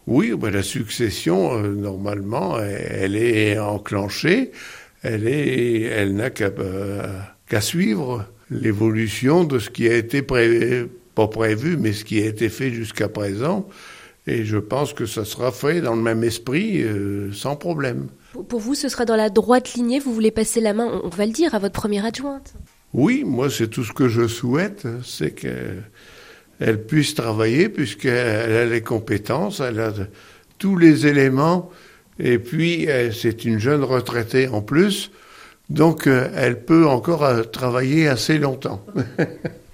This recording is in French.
Oui, ben, la succession, normalement, elle est enclenchée. Elle n'a qu'à suivre l'évolution de ce qui a été pas prévu, mais ce qui a été fait jusqu'à présent. Et je pense que ça sera fait dans le même esprit, sans problème. Pour vous, ce sera dans la droite lignée, vous voulez passer la main, on va le dire, à votre première adjointe. Oui, moi, c'est tout ce que je souhaite, c'est qu'elle puisse travailler, puisqu'elle a les compétences, elle a tous les éléments, et puis c'est une jeune retraitée en plus, donc elle peut encore travailler assez longtemps.